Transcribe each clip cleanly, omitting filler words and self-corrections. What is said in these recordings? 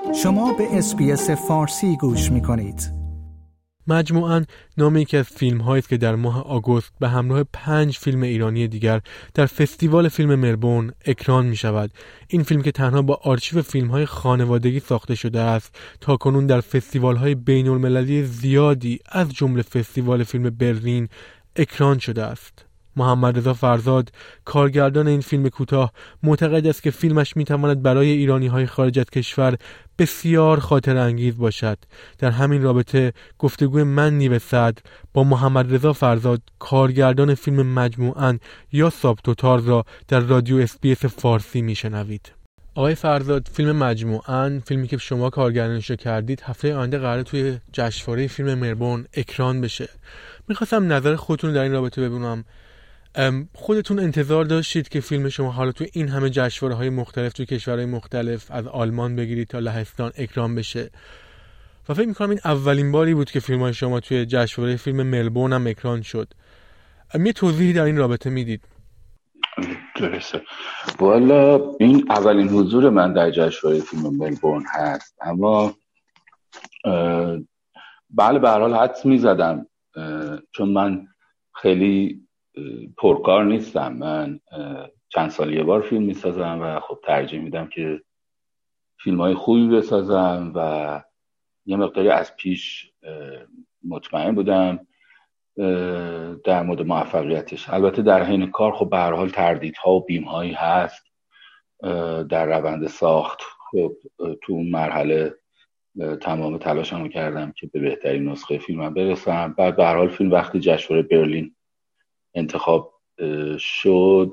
شما به اس‌بی‌اس فارسی گوش می‌کنید. مجموعاً نام یکی از فیلم‌هایی است که در ماه آگوست به همراه 5 فیلم ایرانی دیگر در فستیوال فیلم ملبورن اکران می‌شود. این فیلم که تنها با آرشیو فیلم‌های خانوادگی ساخته شده است، تاکنون در فستیوال‌های بین‌المللی زیادی از جمله فستیوال فیلم برلین اکران شده است. محمد رضا فرزاد، کارگردان این فیلم کوتاه، معتقد است که فیلمش میتواند برای ایرانی‌های خارج از کشور بسیار خاطر انگیز باشد. در همین رابطه گفتگوی من نیو صدر با محمد رضا فرزاد، کارگردان فیلم مجموعاً یا سابتوتال را در رادیو اس‌بی‌اس فارسی میشنوید. آقای فرزاد، فیلم مجموعاً، فیلمی که شما کارگردانیش کردید، هفته آینده قراره توی جشنواره فیلم ملبورن اکران بشه. میخواستم نظر خودتون در این رابطه بدونم. خودتون انتظار داشتید که فیلم شما حالا توی این همه جشنواره‌های مختلف توی کشورهای مختلف از آلمان بگیرید تا لهستان اکران بشه؟ و فکر می‌کنم این اولین باری بود که فیلم‌های شما توی جشنواره فیلم ملبورن هم اکران شد. یه توضیحی در این رابطه میدید؟ درسته. والا این اولین حضور من در جشنواره فیلم ملبورن هست، اما بله به هر حال حدس می‌زدم، چون من خیلی پرکار نیستم. من چند سال یه بار فیلم میسازم و خب ترجیح میدم که فیلم‌های خوبی بسازم و یه مقداری از پیش مطمئن بودم در مورد موفقیتش. البته در حین کار خب به هر حال تردیدها و بیم‌هایی هست در روند ساخت. خب تو اون مرحله تمام تلاشمو کردم که به بهترین نسخه فیلمم برسم. بعد به هر حال فیلم وقتی جشنواره برلین انتخاب شد،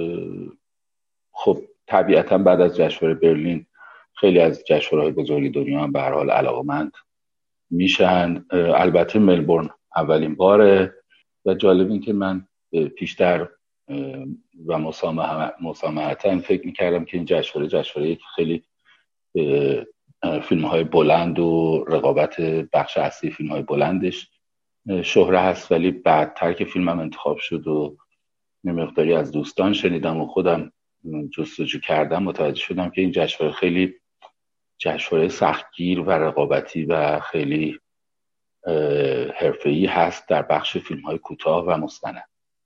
خب طبیعتا بعد از جشنواره برلین خیلی از جشنواره‌های بزرگ دنیا هم به هر حال علاقه‌مند میشن. البته ملبورن اولین باره و جالب این که من پیشتر و مسامحتاً فکر میکردم که این جشنواره خیلی فیلم‌های بلند و رقابت بخش اصلی فیلم‌های بلندش شهره هست، ولی بعدتر که فیلمم انتخاب شد و مقداری از دوستان شنیدم و خودم جستجو کردم، متوجه شدم که این جشنواره خیلی جشنواره سختگیر و رقابتی و خیلی حرفه‌ای هست در بخش فیلم‌های کوتاه و مستند.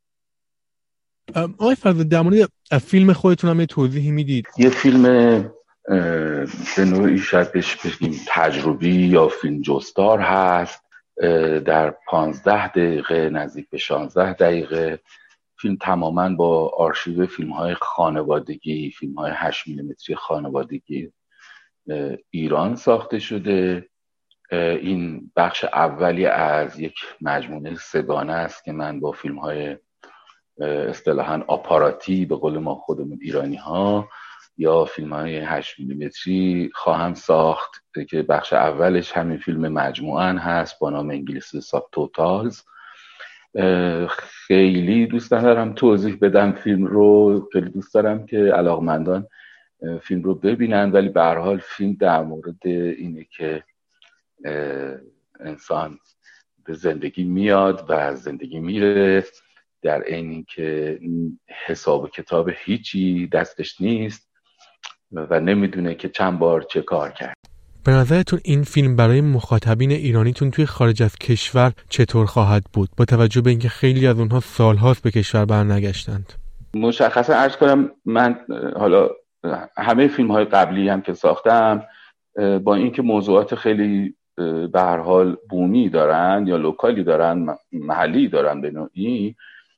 آقای فرزاد، در مورد فیلم خودتون هم یه توضیحی میدید؟ یه فیلم به نوعی شاید بهش بگیم تجربی یا فیلم جستار هست. در 15 دقیقه نزدیک به 16 دقیقه فیلم تماماً با آرشیو فیلم‌های خانوادگی، فیلم‌های 8 میلیمتری خانوادگی ایران ساخته شده. این بخش اولی از یک مجموعه سگانه است که من با فیلم‌های اصطلاحاً آپاراتی به قول ما خودمون ایرانی‌ها یا فیلم‌های 8 میلیمتری خواهم ساخت که بخش اولش همین فیلم مجموعاً هست با نام انگلیسی سابتوتالز. خیلی دوست دارم توضیح بدم فیلم رو، خیلی دوست دارم که علاقمندان فیلم رو ببینن، ولی به هر حال فیلم در مورد اینه که انسان به زندگی میاد و از زندگی میره، در عین اینکه حساب و کتاب هیچی دستش نیست و نمیدونه که چند بار چه کار کرد. به نظرتون این فیلم برای مخاطبین ایرانیتون توی خارج از کشور چطور خواهد بود، با توجه به اینکه خیلی از اونها سالهاست به کشور برنگشتند؟ مشخصا عرض کنم من حالا همه فیلم‌های قبلی هم که ساختم با اینکه موضوعات خیلی به هر حال بومی دارن یا لوکالی دارن، محلی دارن به نوعی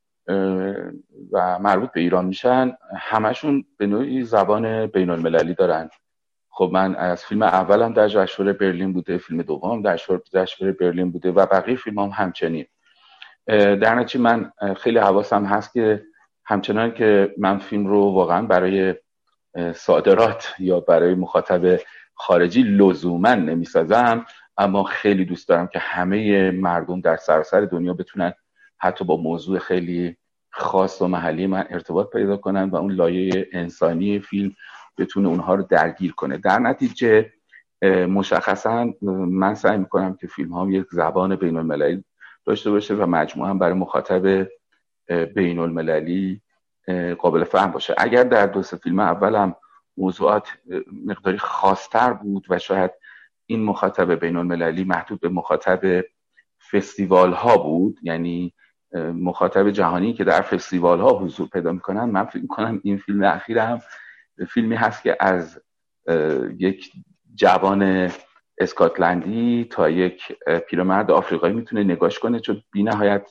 و مربوط به ایران میشن، همشون به نوعی زبان بین المللی دارن. خب من از فیلم اولم در جشنواره برلین بوده، فیلم دومم در جشنواره برلین بوده و بقیه فیلمام همچنین. در نتیجه من خیلی حواسم هست که همچنان که من فیلم رو واقعا برای صادرات یا برای مخاطب خارجی لزوما نمیسازم، اما خیلی دوست دارم که همه مردم در سراسر دنیا بتونن حتی با موضوع خیلی خاص و محلی من ارتباط پیدا کنن و اون لایه انسانی فیلم بتونه اونها رو درگیر کنه. در نتیجه مشخصا من سعی میکنم که فیلم هم یک زبان بین المللی داشته باشه و مجموعاً برای مخاطب بین المللی قابل فهم باشه. اگر در دو سه فیلم اولم موضوعات مقداری خاص‌تر بود و شاید این مخاطب بین‌المللی محدود به مخاطب فستیوال ها بود، یعنی مخاطب جهانی که در فستیوال ها حضور پیدا میکنن. من فکر میکنم این فیلم اخیر هم فیلمی هست که از یک جوان اسکاتلندی تا یک پیرمرد آفریقایی میتونه نگاش کنه، چون بی نهایت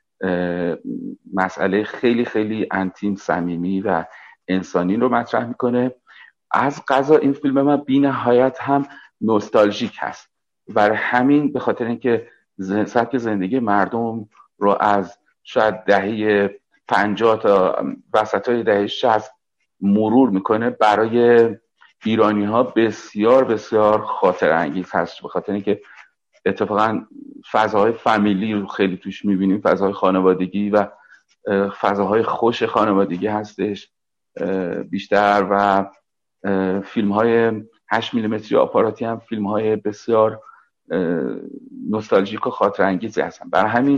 مسئله خیلی خیلی انتیم، صمیمی و انسانی رو مطرح میکنه. از قضا این فیلم من بی نهایت هم نوستالژیک هست، برای همین به خاطر اینکه سبک زندگی مردم رو از شاید دهه 50 تا وسطای دهه 60 مرور میکنه، برای ایرانی ها بسیار بسیار خاطر انگیز هست، به خاطر اینکه اتفاقا فضاهای فامیلی رو خیلی توش میبینیم، فضاهای خانوادگی و فضاهای خوش خانوادگی هستش بیشتر. و فیلم های 8 میلیمتری آپاراتی هم فیلم های بسیار نوستالژیک و خاطر انگیزی هستن. برای همین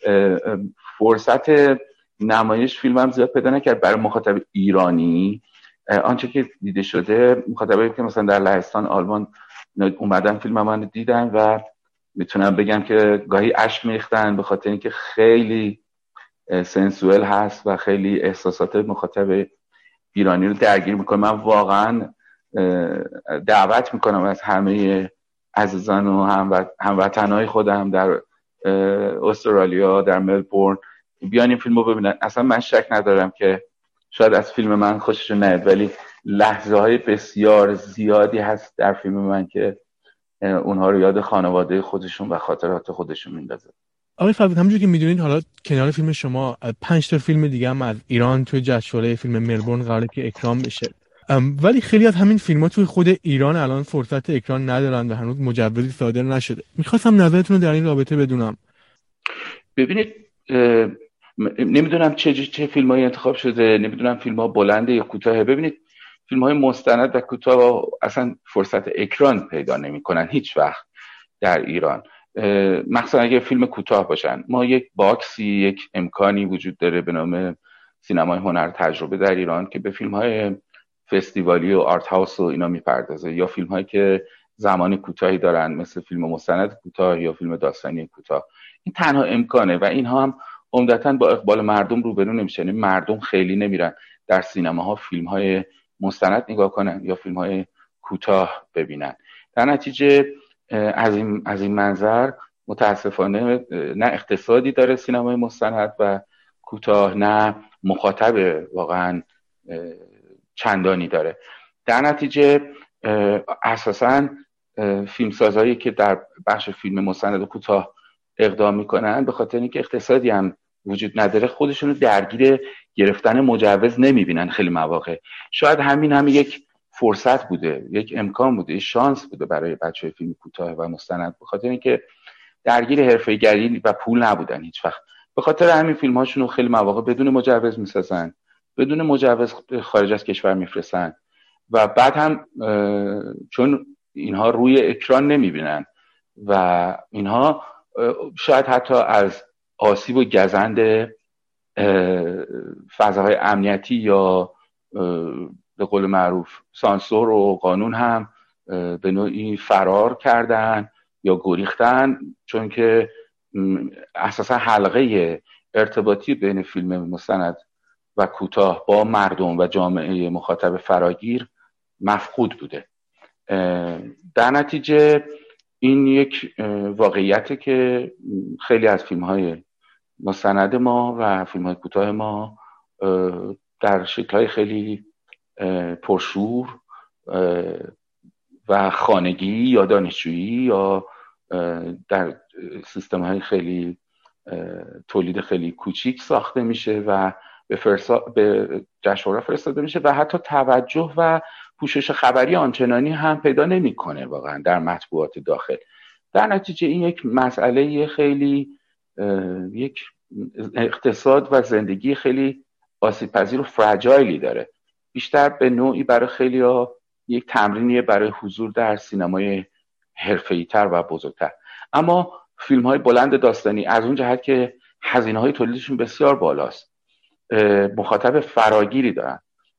فرصت نمایش فیلم هم زیاد پیدا نکرد برای مخاطب ایرانی. آنچه که دیده شده مخاطبایی که مثلا در لهستان، آلمان اومدن فیلم من دیدن و میتونم بگم که گاهی اشک میریختن به خاطر اینکه خیلی سنسوئل هست و خیلی احساسات مخاطب ایرانی رو درگیر میکنه. من واقعا دعوت میکنم از همه عزیزان و هموطنهای خودم در استرالیا، در ملبورن، بیان این فیلم رو ببینن. اصلا من شک ندارم که شاید از فیلم من خوششون نیاد، ولی لحظه های بسیار زیادی هست در فیلم من که اونها رو یاد خانواده خودشون و خاطرات خودشون میندازه. آقای فرود، همونجوری که میدونید حالا کنار فیلم شما 5 تا فیلم دیگه هم از ایران توی جشنواره فیلم ملبورن قراره که اکرام بشه، ولی خیلی از همین فیلم‌ها توی خود ایران الان فرصت اکران ندارن و هنوز مجوزی صادر نشده. می‌خواستم نظرتون رو در این رابطه بدونم. ببینید نمیدونم چه فیلم‌هایی انتخاب شده، نمیدونم فیلم‌ها بلنده یا کوتاهه. ببینید فیلم‌های مستند و کوتاه اصلا فرصت اکران پیدا نمی‌کنن هیچ وقت در ایران، مخصوصا اگه فیلم کوتاه باشن. ما یک باکسی، یک امکانی وجود داره به نام سینمای هنر تجربه در ایران که به فیلم‌های فستیوالی و آرت هاوس و اینا میپردازه، یا فیلم‌هایی که زمان کوتاهی دارن مثل فیلم مستند کوتاه یا فیلم داستانی کوتاه. این تنها امکانه و اینها هم عمدتاً با اقبال مردم روبرو نمیشن. مردم خیلی نمیرن در سینماها فیلم‌های مستند نگاه کنن یا فیلم‌های کوتاه ببینن. در نتیجه از این منظر متاسفانه نه اقتصادی داره سینمای مستند و کوتاه، نه مخاطب واقعا چندانی داره. در نتیجه اساساً فیلمسازهایی که در بخش فیلم مستند و کوتاه اقدام میکنن به خاطر اینکه اقتصادی هم وجود نداره خودشونو درگیر گرفتن مجوز نمیبینن. خیلی مواقع شاید همین یک فرصت بوده، یک امکان بوده، یک شانس بوده برای بچه‌های فیلم کوتاه و مستند، به خاطر اینکه درگیر حرفه‌گری و پول نبودن هیچ وقت. به خاطر همین فیلم‌هاشون رو خیلی مواقع بدون مجوز میسازن، بدون مجوز خارج از کشور میفرستن و بعد هم چون اینها روی اکران نمیبینن و اینها شاید حتی از آسیب و گزند فضاهای امنیتی یا به قول معروف سانسور و قانون هم به نوعی فرار کردن یا گریختن، چون که اساسا حلقه ارتباطی بین فیلم مستند و کوتاه با مردم و جامعه مخاطب فراگیر مفقود بوده. در نتیجه این یک واقعیته که خیلی از فیلم‌های مستند ما و فیلم‌های کوتاه ما در شکل‌های خیلی پرشور و خانگی یا دانشجویی یا در سیستم‌های خیلی تولید خیلی کوچیک ساخته میشه و به جشنواره فرستاده میشه و حتی توجه و پوشش خبری آنچنانی هم پیدا نمیکنه واقعا در مطبوعات داخل. در نتیجه این یک مسئله خیلی یک اقتصاد و زندگی خیلی آسیب پذیر و فرجایلی داره. بیشتر به نوعی برای خیلی‌ها یک تمرینیه برای حضور در سینمای حرفه‌ای‌تر و بزرگتر. اما فیلم‌های بلند داستانی از اون جهت که هزینه‌های تولیدشون بسیار بالاست، مخاطب فراگیری دارن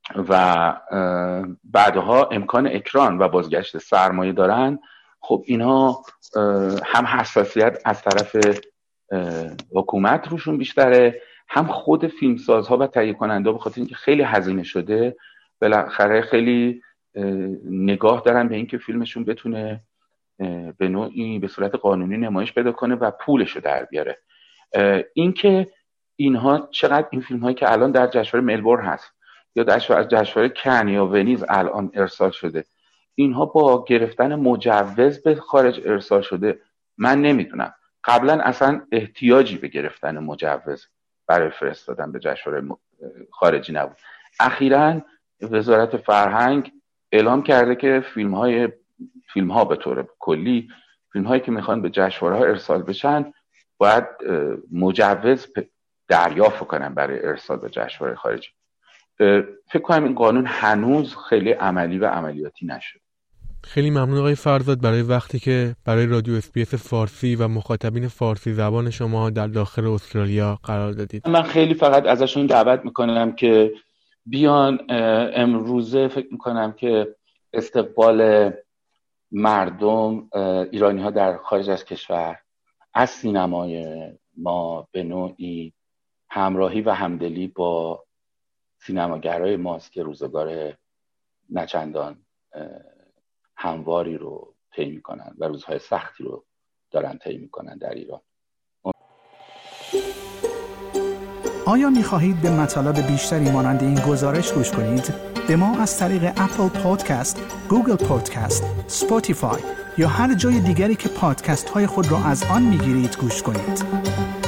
و بعدها امکان اکران و بازگشت سرمایه دارن، خب اینها هم حساسیت از طرف حکومت روشون بیشتره، هم خود فیلمسازها و تهیه کننده به خاطر اینکه خیلی هزینه شده بالاخره خیلی نگاه دارن به اینکه فیلمشون بتونه به نوعی به صورت قانونی نمایش پیدا کنه و پولشو در بیاره. اینکه اینها چقدر این فیلم هایی که الان در جشنواره ملبورن هست یا در جشنواره کن یا ونیز الان ارسال شده، اینها با گرفتن مجوز به خارج ارسال شده، من نمیدونم قبلا اصلا احتیاجی به گرفتن مجوز برای فرستادن به جشنواره خارجی نبود. اخیراً وزارت فرهنگ اعلام کرده که فیلم ها به طور کلی فیلم هایی که میخوان به جشنواره ها ارسال بشن باید مجوز دریافت کنن برای ارسال به جشنواره خارجی. فکر کنم این قانون هنوز خیلی عملی و عملیاتی نشد. خیلی ممنون آقای فرزاد برای وقتی که برای رادیو اس‌بی‌اس فارسی و مخاطبین فارسی زبان شما در داخل استرالیا قرار دادید. من خیلی فقط ازشون دعوت میکنم که بیان. امروزه فکر میکنم که استقبال مردم ایرانی ها در خارج از کشور از سینمای ما به نوعی همراهی و همدلی با سینماگرای ماست که روزگار نچندان همواری رو طی میکنن و روزهای سختی رو دارن طی میکنن در ایران. آیا می‌خواهید به مطالب بیشتری مانند این گزارش گوش کنید؟ به ما از طریق اپل پادکست، گوگل پادکست، اسپاتیفای یا هر جای دیگری که پادکست های خود را از آن میگیرید گوش کنید.